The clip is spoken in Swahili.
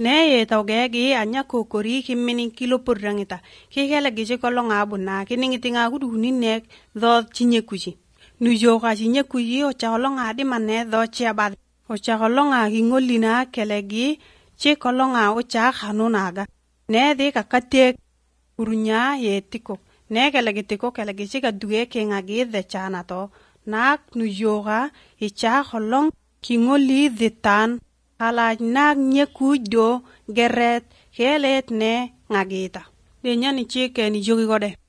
ne ye tawgegi anya kokori kiminin kilo purrangita kikele giche kolonga buna kiningitinga guduni nek do chinyekuji nujoga chinyekuji o chaolonga di mane do chiaba o chaolonga gingolina kelegi che kolonga o cha khanunaga ne de kakate kurunya yetiko ne kelegitiko kelegi chiga duge kengagi de chana to nak nujoga icha kolong kingoli ditan ala nak nyekujo geret kelet ne ngagita de nyani chike ni jogi gode